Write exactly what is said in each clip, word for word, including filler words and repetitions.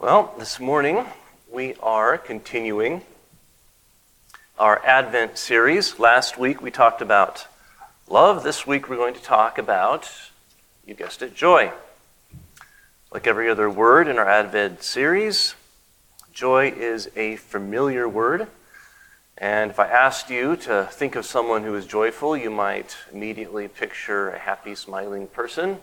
Well, this morning we are continuing our Advent series. Last week we talked about love. This week we're going to talk about, you guessed it, joy. Like every other word in our Advent series, joy is a familiar word. And if I asked you to think of someone who is joyful, you might immediately picture a happy, smiling person.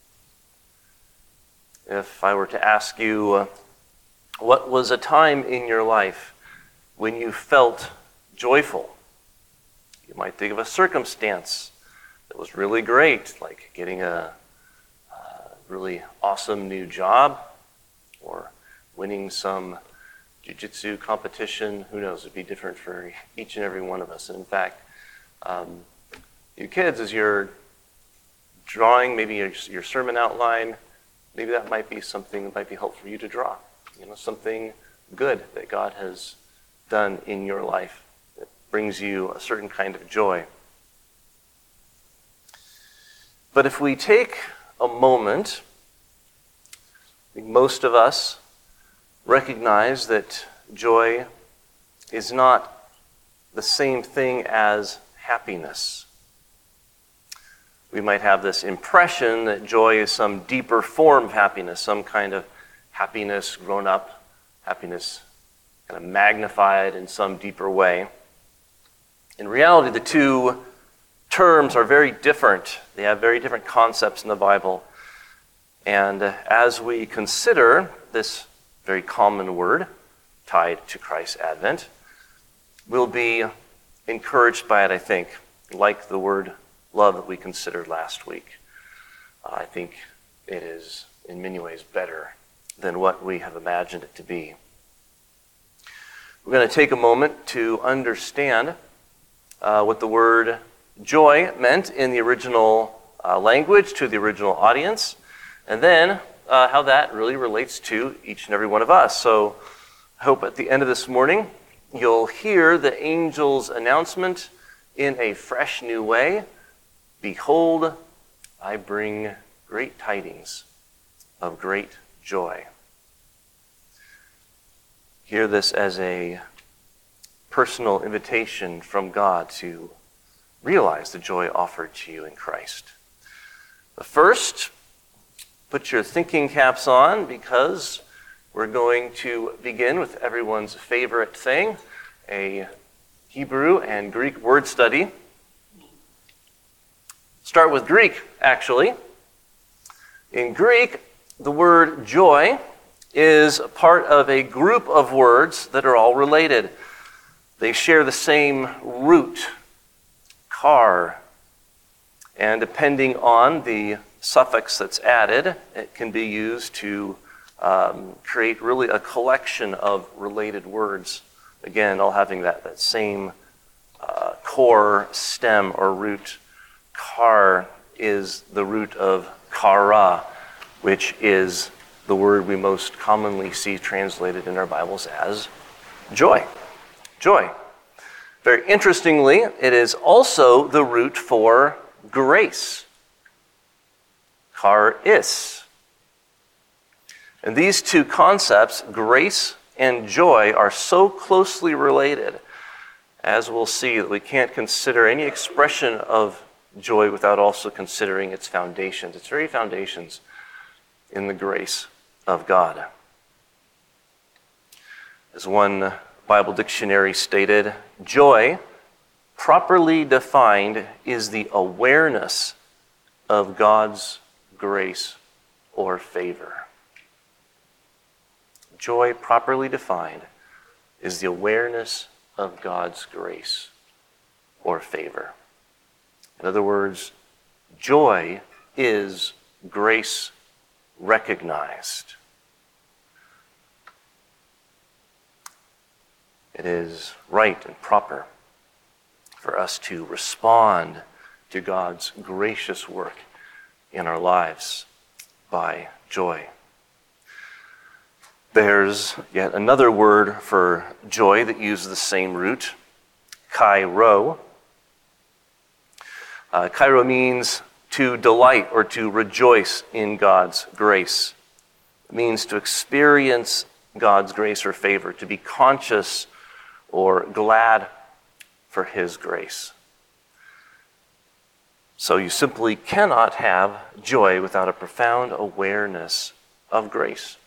If I were to ask you, uh, what was a time in your life when you felt joyful? You might think of a circumstance that was really great, like getting a, a really awesome new job or winning some jiu-jitsu competition. Who knows? It'd be different for each and every one of us. And in fact, um, you kids, as you're drawing maybe your, your sermon outline, maybe that might be something that might be helpful for you to draw. You know, something good that God has done in your life that brings you a certain kind of joy. But if we take a moment, I think most of us recognize that joy is not the same thing as happiness. We might have this impression that joy is some deeper form of happiness, some kind of happiness grown up, happiness kind of magnified in some deeper way. In reality, the two terms are very different. They have very different concepts in the Bible. And as we consider this very common word tied to Christ's advent, we'll be encouraged by it, I think, like the word love that we considered last week. Uh, I think it is in many ways better than what we have imagined it to be. We're going to take a moment to understand uh, what the word joy meant in the original uh, language to the original audience, and then uh, how that really relates to each and every one of us. So I hope at the end of this morning you'll hear the angel's announcement in a fresh new way. Behold, I bring great tidings of great joy. Hear this as a personal invitation from God to realize the joy offered to you in Christ. But first, put your thinking caps on, because we're going to begin with everyone's favorite thing, a Hebrew and Greek word study. Start with Greek, actually. In Greek, the word joy is part of a group of words that are all related. They share the same root, kar, and depending on the suffix that's added, it can be used to um, create really a collection of related words. Again, all having that, that same uh, core, stem, or root. Kar is the root of kara, which is the word we most commonly see translated in our Bibles as joy. Joy. Very interestingly, it is also the root for grace. Charis. And these two concepts, grace and joy, are so closely related, as we'll see, that we can't consider any expression of joy without also considering its foundations, its very foundations in the grace of God. As one Bible dictionary stated, joy, properly defined, is the awareness of God's grace or favor. Joy, properly defined, is the awareness of God's grace or favor. In other words, joy is grace recognized. It is right and proper for us to respond to God's gracious work in our lives by joy. There's yet another word for joy that uses the same root, kairo. Uh, kairo means to delight or to rejoice in God's grace. It means to experience God's grace or favor, to be conscious or glad for his grace. So you simply cannot have joy without a profound awareness of grace.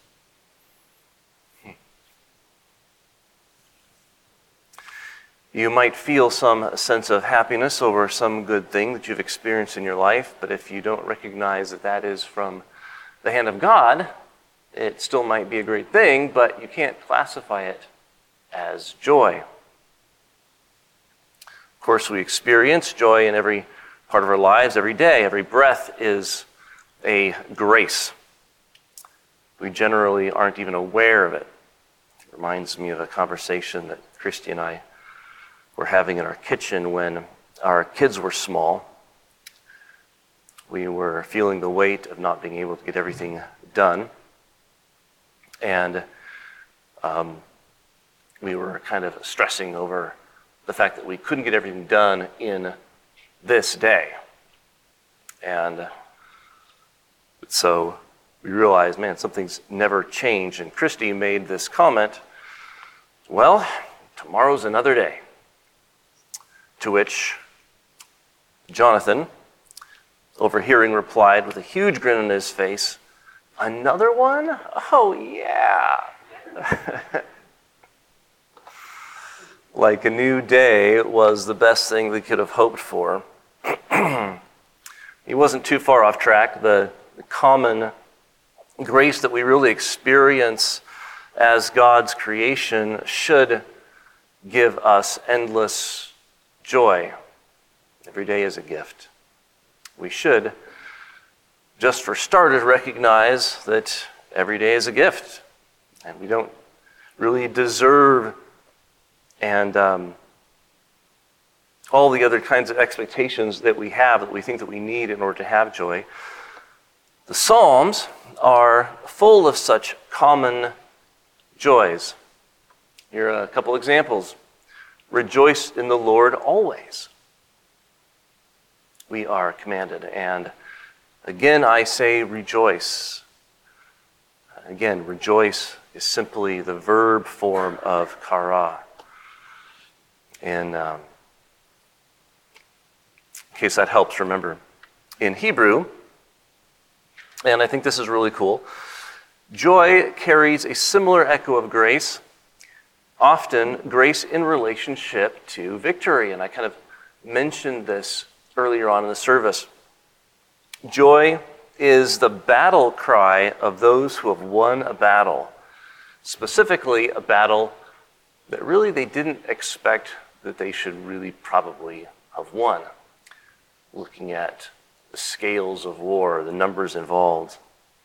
You might feel some sense of happiness over some good thing that you've experienced in your life, but if you don't recognize that that is from the hand of God, it still might be a great thing, but you can't classify it as joy. Of course, we experience joy in every part of our lives every day. Every breath is a grace. We generally aren't even aware of it. It reminds me of a conversation that Christy and I were having in our kitchen when our kids were small. We were feeling the weight of not being able to get everything done. And um, we were kind of stressing over the fact that we couldn't get everything done in this day. And so we realized, man, something's never changed. And Christy made this comment, well, tomorrow's another day. To which Jonathan, overhearing, replied with a huge grin on his face, another one? Oh, yeah. Like a new day was the best thing they could have hoped for. He wasn't too far off track. The, the common grace that we really experience as God's creation should give us endless joy. Every day is a gift. We should, just for starters, recognize that every day is a gift. And we don't really deserve and um, all the other kinds of expectations that we have, that we think that we need in order to have joy. The Psalms are full of such common joys. Here are a couple examples. Rejoice in the Lord always. We are commanded. And again, I say rejoice. Again, rejoice is simply the verb form of kara. And um, in case that helps, remember, in Hebrew, and I think this is really cool, joy carries a similar echo of grace, often grace in relationship to victory. And I kind of mentioned this earlier on in the service. Joy is the battle cry of those who have won a battle, specifically a battle that really they didn't expect that they should really probably have won. Looking at the scales of war, the numbers involved.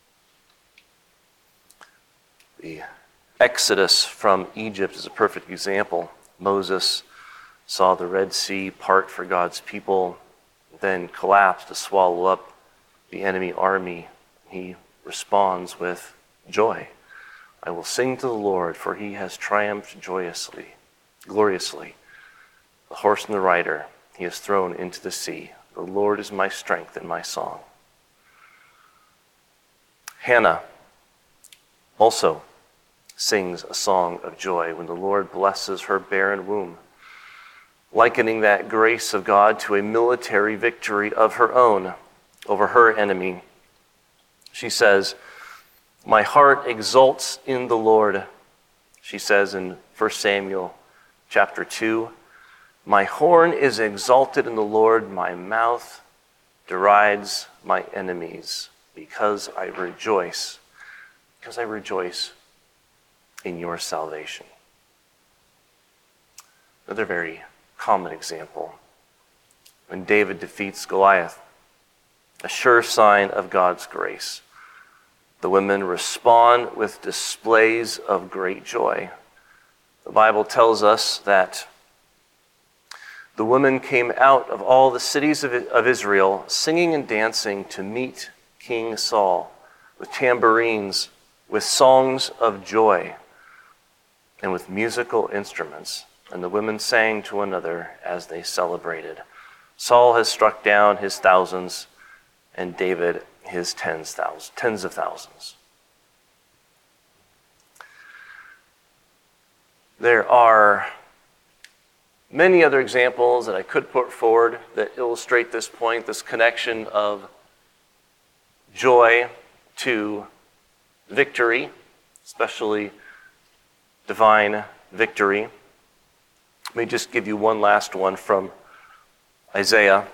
The Exodus from Egypt is a perfect example. Moses saw the Red Sea part for God's people, then collapse to swallow up the enemy army. He responds with joy. I will sing to the Lord, for he has triumphed joyously, gloriously. The horse and the rider he has thrown into the sea. The Lord is my strength and my song. Hannah also sings a song of joy when the Lord blesses her barren womb, likening that grace of God to a military victory of her own over her enemy. She says, my heart exults in the Lord, she says in First Samuel chapter two. My horn is exalted in the Lord, my mouth derides my enemies, because I rejoice, because I rejoice in your salvation. Another very common example, when David defeats Goliath, a sure sign of God's grace. The women respond with displays of great joy. The Bible tells us that the women came out of all the cities of Israel singing and dancing to meet King Saul with tambourines, with songs of joy, and with musical instruments. And the women sang to one another as they celebrated. Saul has struck down his thousands, and David his tens, thousands, tens of thousands. There are many other examples that I could put forward that illustrate this point, this connection of joy to victory, especially divine victory. Let me just give you one last one from Isaiah.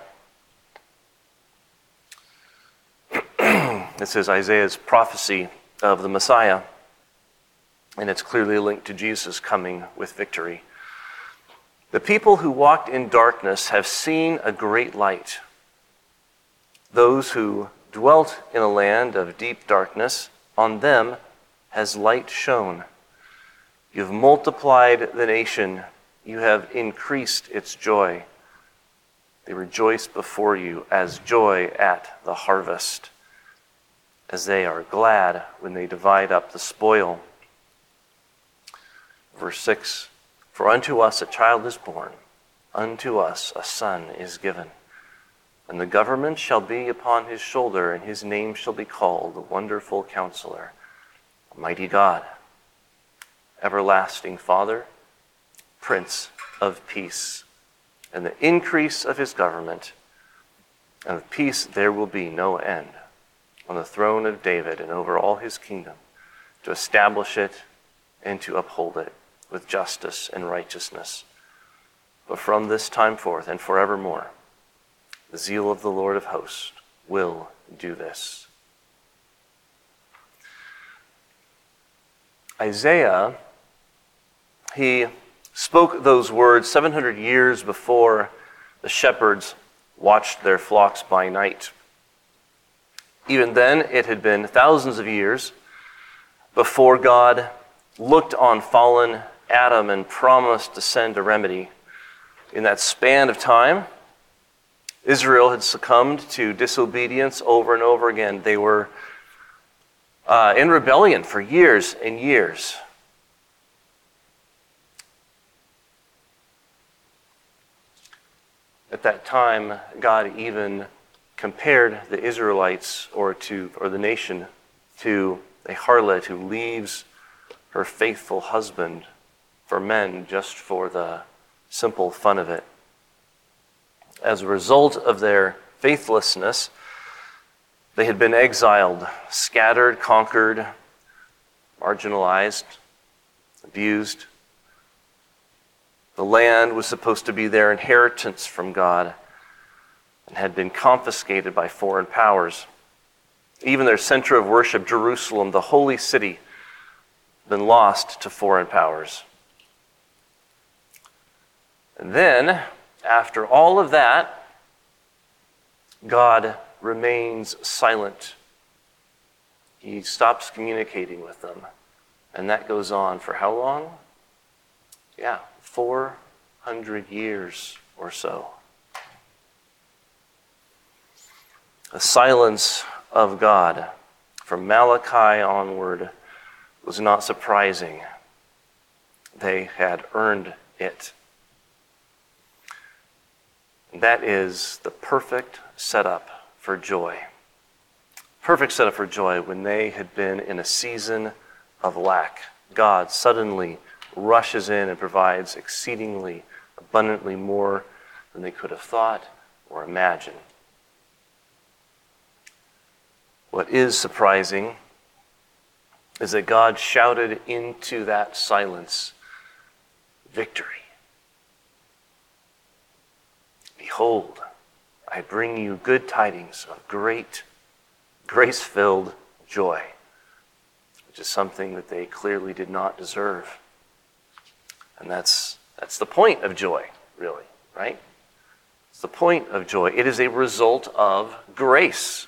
This is Isaiah's prophecy of the Messiah, and it's clearly linked to Jesus coming with victory. The people who walked in darkness have seen a great light. Those who dwelt in a land of deep darkness, on them has light shone. You have multiplied the nation. You have increased its joy. They rejoice before you as joy at the harvest, as they are glad when they divide up the spoil. Verse six, for unto us a child is born, unto us a son is given, and the government shall be upon his shoulder, and his name shall be called the Wonderful Counselor, Mighty God, Everlasting Father, Prince of Peace. And the increase of his government and of peace there will be no end, on the throne of David and over all his kingdom, to establish it and to uphold it with justice and righteousness. But from this time forth and forevermore, the zeal of the Lord of hosts will do this. Isaiah, he spoke those words seven hundred years before the shepherds watched their flocks by night. Even then, it had been thousands of years before God looked on fallen Adam and promised to send a remedy. In that span of time, Israel had succumbed to disobedience over and over again. They were uh, in rebellion for years and years. At that time, God even compared the Israelites or to or the nation to a harlot who leaves her faithful husband for men just for the simple fun of it. As a result of their faithlessness, they had been exiled, scattered, conquered, marginalized, abused. The land was supposed to be their inheritance from God and had been confiscated by foreign powers. Even their center of worship, Jerusalem, the holy city, had been lost to foreign powers. And then, after all of that, God remains silent. He stops communicating with them. And that goes on for how long? Yeah, four hundred years or so. The silence of God from Malachi onward was not surprising. They had earned it. And that is the perfect setup for joy. Perfect setup for joy when they had been in a season of lack. God suddenly rushes in and provides exceedingly abundantly more than they could have thought or imagined. What is surprising is that God shouted into that silence, victory. Behold, I bring you good tidings of great, grace-filled joy, which is something that they clearly did not deserve. And that's that's the point of joy, really, right? It's the point of joy. It is a result of grace.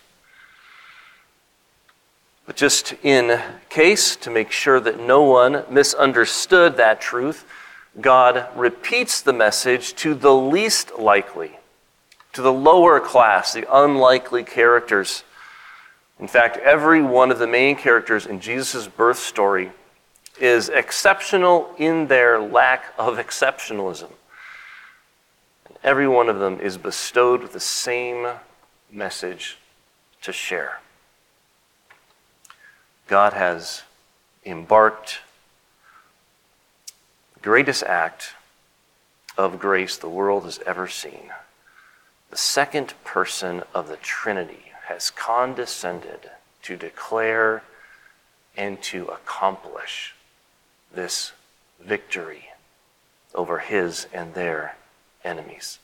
But just in case, to make sure that no one misunderstood that truth, God repeats the message to the least likely, to the lower class, the unlikely characters. In fact, every one of the main characters in Jesus' birth story is exceptional in their lack of exceptionalism. And every one of them is bestowed with the same message to share. God has embarked greatest act of grace the world has ever seen. The second person of the Trinity has condescended to declare and to accomplish this victory over his and their enemies.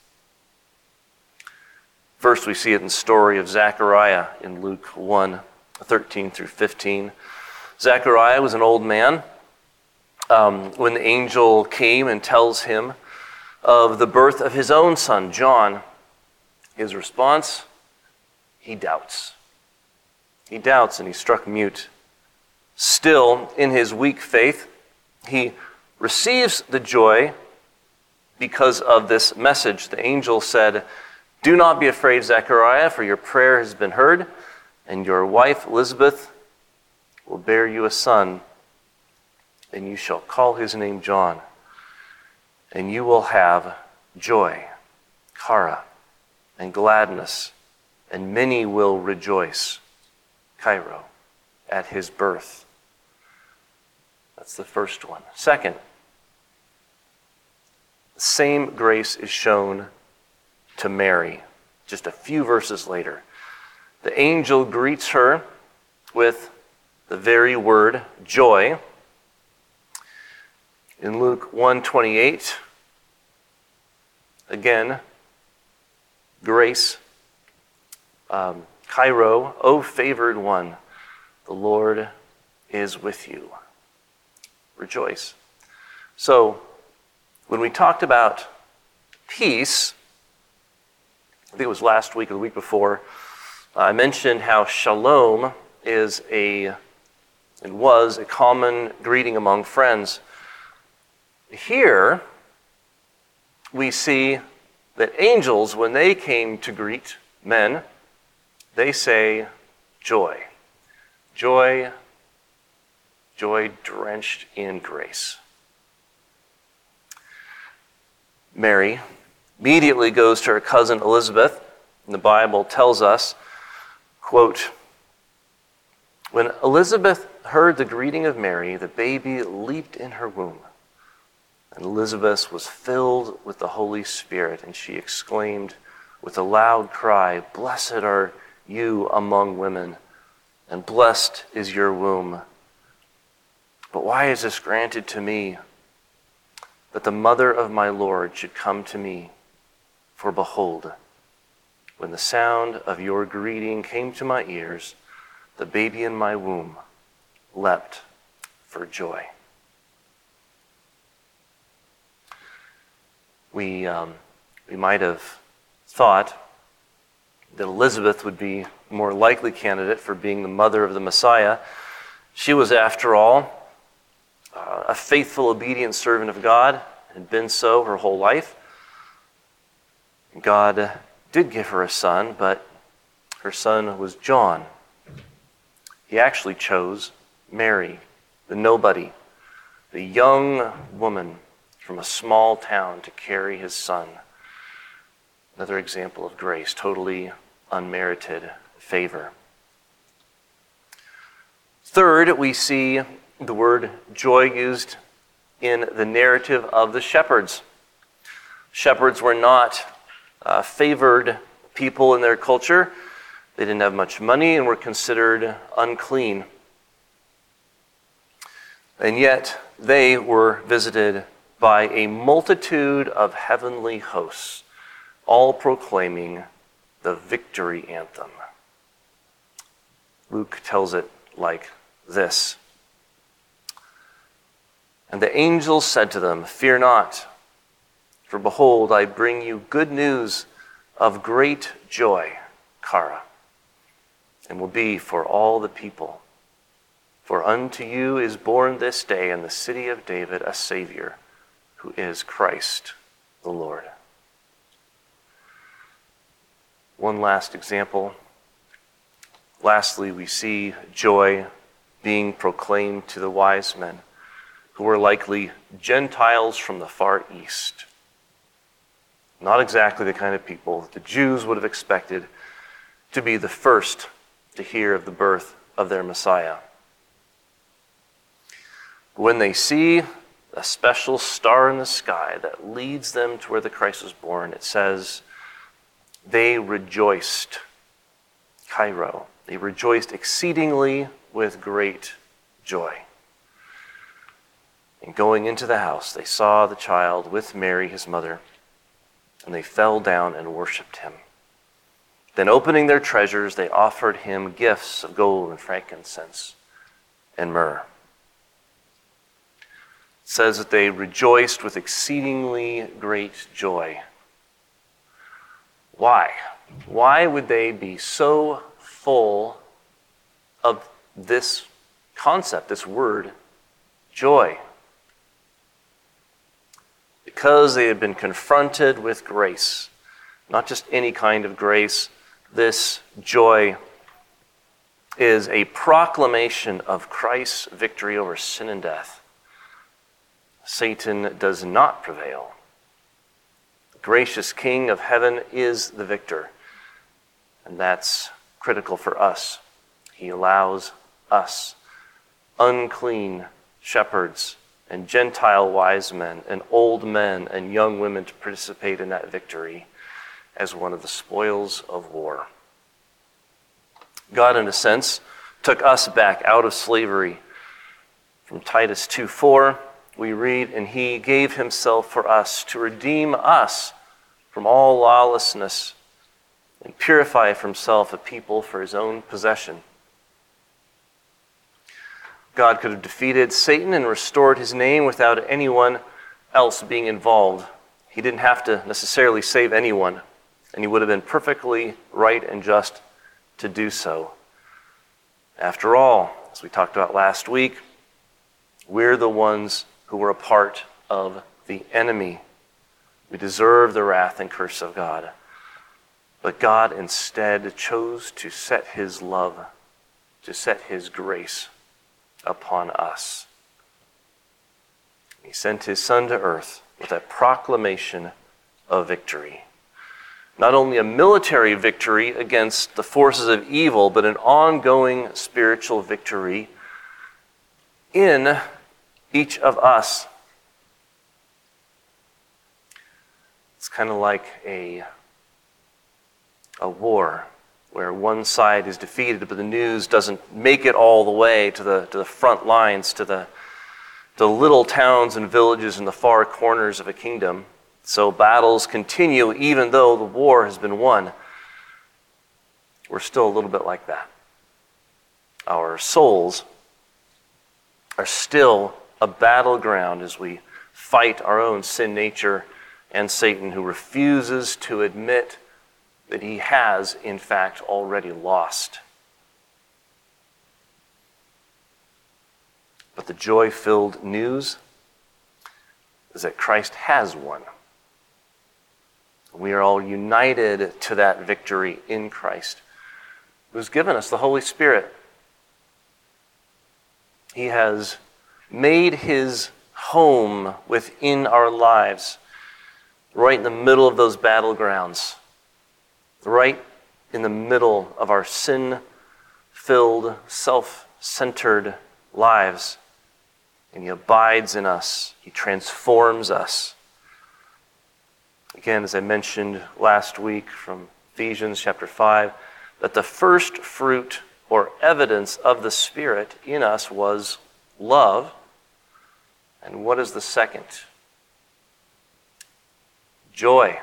First, we see it in the story of Zechariah in Luke one, thirteen through fifteen. Zechariah was an old man um, when the angel came and tells him of the birth of his own son, John. His response, he doubts. He doubts and he's struck mute. Still, in his weak faith, he receives the joy because of this message. The angel said, "Do not be afraid, Zechariah, for your prayer has been heard, and your wife Elizabeth will bear you a son, and you shall call his name John, and you will have joy, chara, and gladness, and many will rejoice, chairo, at his birth." That's the first one. Second, the same grace is shown to Mary just a few verses later. The angel greets her with the very word joy. In Luke one twenty-eight, again, grace, um, chairo, O favored one, the Lord is with you. Rejoice. So, when we talked about peace, I think it was last week or the week before, I mentioned how shalom is a, and was a common greeting among friends. Here, we see that angels, when they came to greet men, they say joy. Joy, joy drenched in grace. Mary immediately goes to her cousin Elizabeth, and the Bible tells us, quote, "When Elizabeth heard the greeting of Mary, the baby leaped in her womb. And Elizabeth was filled with the Holy Spirit, and she exclaimed with a loud cry, 'Blessed are you among women, and blessed is your womb. But why is this granted to me, that the mother of my Lord should come to me? For behold, when the sound of your greeting came to my ears, the baby in my womb leapt for joy.'" We, um, we might have thought that Elizabeth would be a more likely candidate for being the mother of the Messiah. She was, after all, uh, a faithful, obedient servant of God, and had been so her whole life. God did give her a son, but her son was John. He actually chose Mary, the nobody, the young woman from a small town, to carry his son. Another example of grace, totally unmerited favor. Third, we see the word joy used in the narrative of the shepherds. Shepherds were not uh, favored people in their culture. They didn't have much money and were considered unclean. And yet they were visited by a multitude of heavenly hosts, all proclaiming the victory anthem. Luke tells it like this. "And the angels said to them, 'Fear not, for behold, I bring you good news of great joy, chara, and will be for all the people. For unto you is born this day in the city of David a Savior, who is Christ the Lord.'" One last example. Lastly, we see joy being proclaimed to the wise men, who were likely Gentiles from the far east. Not exactly the kind of people that the Jews would have expected to be the first to hear of the birth of their Messiah. When they see a special star in the sky that leads them to where the Christ was born. It says, they rejoiced, Cairo, they rejoiced exceedingly with great joy. And going into the house, they saw the child with Mary, his mother, and they fell down and worshipped him. Then opening their treasures, they offered him gifts of gold and frankincense and myrrh. It says that they rejoiced with exceedingly great joy. Why? Why would they be so full of this concept, this word, joy? Because they had been confronted with grace, not just any kind of grace. This joy is a proclamation of Christ's victory over sin and death. Satan does not prevail. The gracious King of heaven is the victor, and that's critical for us. He allows us, unclean shepherds, and Gentile wise men, and old men, and young women to participate in that victory as one of the spoils of war. God, in a sense, took us back out of slavery. From Titus two four, we read, and he gave himself for us to redeem us from all lawlessness and purify for himself a people for his own possession. God could have defeated Satan and restored his name without anyone else being involved. He didn't have to necessarily save anyone, and he would have been perfectly right and just to do so. After all, as we talked about last week, we're the ones who were a part of the enemy. We deserve the wrath and curse of God. But God instead chose to set his love, to set his grace upon us. He sent his Son to earth with a proclamation of victory. Not only a military victory against the forces of evil, but an ongoing spiritual victory in each of us. It's kind of like a, a war where one side is defeated, but the news doesn't make it all the way to the to the front lines, to the the little towns and villages in the far corners of a kingdom. So battles continue even though the war has been won. We're still a little bit like that. Our souls are still a battleground as we fight our own sin nature and Satan, who refuses to admit that he has, in fact, already lost. But the joy-filled news is that Christ has won. We are all united to that victory in Christ, who has given us the Holy Spirit. He has made his home within our lives, right in the middle of those battlegrounds, right in the middle of our sin-filled, self-centered lives. And he abides in us. He transforms us. Again, as I mentioned last week from Ephesians chapter five, that the first fruit or evidence of the Spirit in us was love. And what is the second? Joy.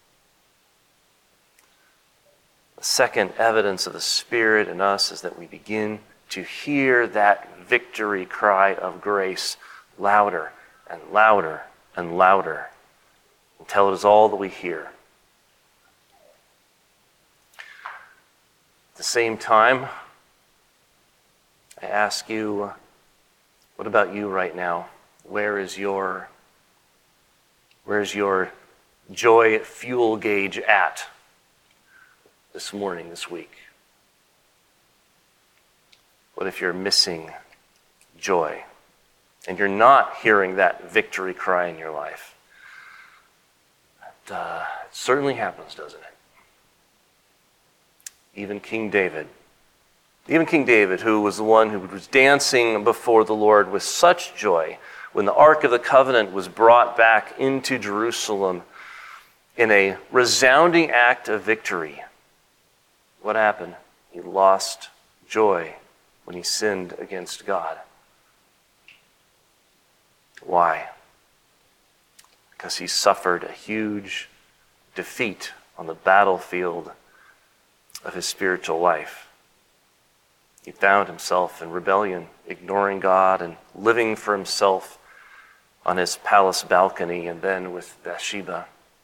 The second evidence of the Spirit in us is that we begin to hear that victory cry of grace louder and louder and louder until it is all that we hear. At the same time, I ask you, what about you right now? Where is your, where is your joy fuel gauge at this morning, this week? What if you're missing joy and you're not hearing that victory cry in your life? It, uh, it certainly happens, doesn't it? Even King David, even King David, who was the one who was dancing before the Lord with such joy, when the Ark of the Covenant was brought back into Jerusalem in a resounding act of victory, what happened? He lost joy when he sinned against God. Why? Because he suffered a huge defeat on the battlefield of his spiritual life. He found himself in rebellion, ignoring God and living for himself on his palace balcony and then with Bathsheba.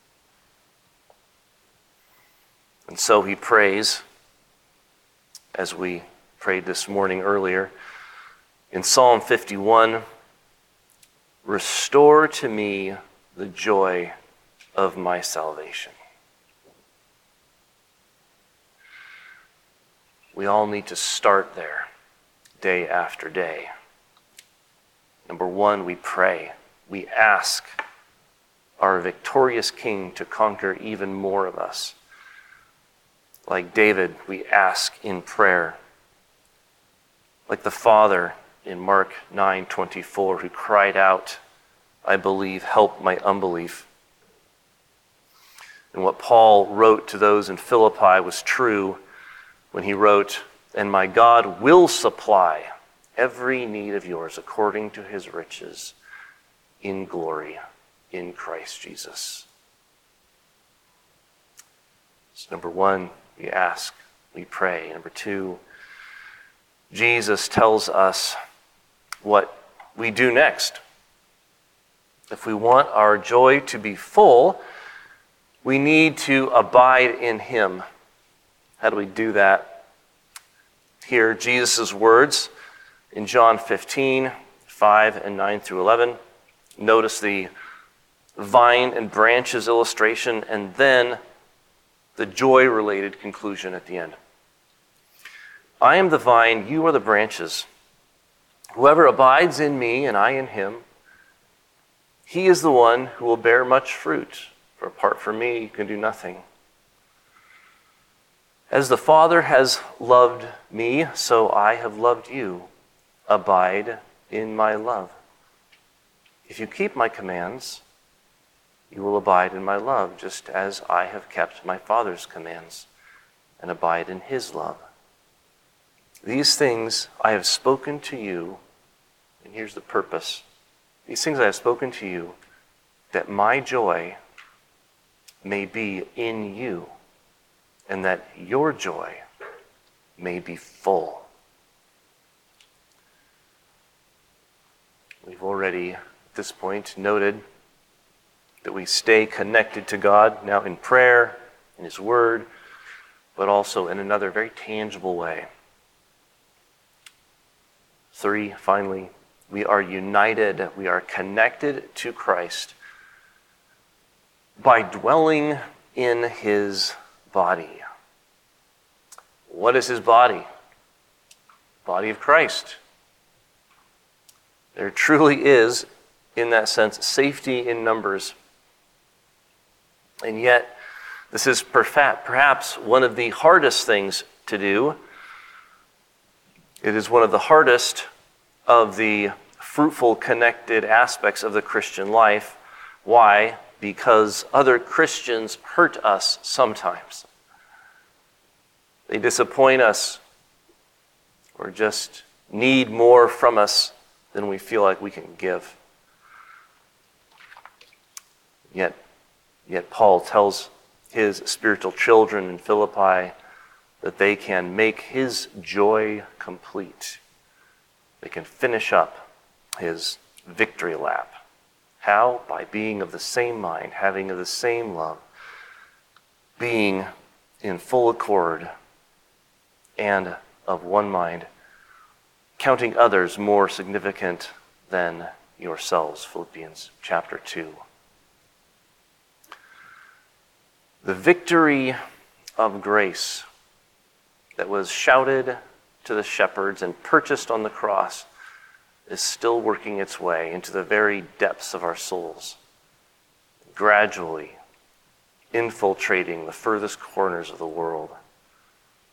And so he prays, as we prayed this morning earlier, in Psalm fifty-one, "Restore to me the joy of my salvation." We all need to start there, day after day. Number one, we pray. We ask our victorious King to conquer even more of us. Like David, we ask in prayer. Like the Father in Mark nine twenty-four, who cried out, "I believe, help my unbelief." And what Paul wrote to those in Philippi was true when he wrote, "And my God will supply every need of yours according to his riches in glory in Christ Jesus." So number one, we ask, we pray. Number two, Jesus tells us what we do next. If we want our joy to be full, we need to abide in him. How do we do that? Here, Jesus' words in John fifteen, five and nine through eleven. Notice the vine and branches illustration, and then the joy-related conclusion at the end. "I am the vine, you are the branches. Whoever abides in me and I in him, he is the one who will bear much fruit. For apart from me, you can do nothing. As the Father has loved me, so I have loved you. Abide in my love. If you keep my commands, you will abide in my love, just as I have kept my Father's commands and abide in his love. These things I have spoken to you," and here's the purpose. "These things I have spoken to you, that my joy may be in you, and that your joy may be full." We've already, at this point, noted that we stay connected to God, now in prayer, in his word, but also in another very tangible way. Three, finally, we are united, we are connected to Christ by dwelling in his body. What is his body? Body of Christ. There truly is, in that sense, safety in numbers. And yet, this is perhaps one of the hardest things to do. It is one of the hardest of the fruitful, connected aspects of the Christian life. Why? Because other Christians hurt us sometimes. They disappoint us or just need more from us than we feel like we can give. Yet, yet Paul tells his spiritual children in Philippi that they can make his joy complete. They can finish up his victory lap. How? By being of the same mind, having of the same love, being in full accord and of one mind, counting others more significant than yourselves, Philippians chapter two. The victory of grace that was shouted to the shepherds and purchased on the cross is still working its way into the very depths of our souls, gradually infiltrating the furthest corners of the world.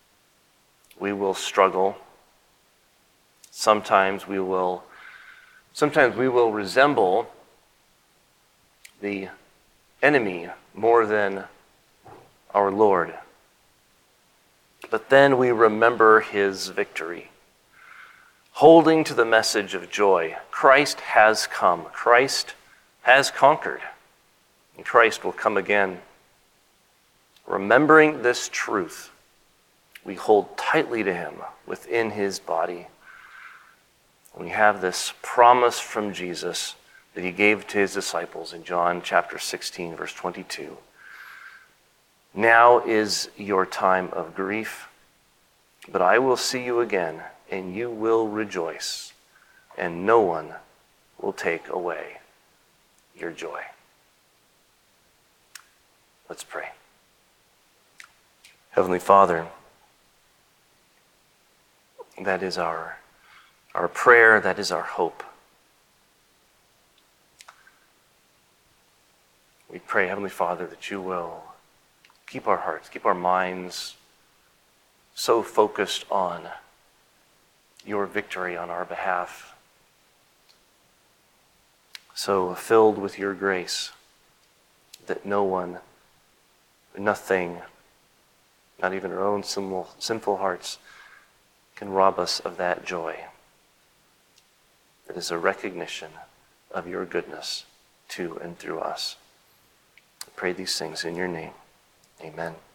We will struggle. Sometimes we will Sometimes we will resemble the enemy more than our Lord. But then we remember his victory. Holding to the message of joy, Christ has come. Christ has conquered. And Christ will come again. Remembering this truth, we hold tightly to him within his body. We have this promise from Jesus that he gave to his disciples in John chapter sixteen, verse twenty-two. Now is your time of grief, but I will see you again, and you will rejoice, and no one will take away your joy. Let's pray. Heavenly Father, that is our, our prayer, that is our hope. We pray, Heavenly Father, that you will keep our hearts, keep our minds so focused on your victory on our behalf, so filled with your grace that no one, nothing, not even our own sinful, sinful hearts, can rob us of that joy. It is a recognition of your goodness to and through us. I pray these things in your name. Amen.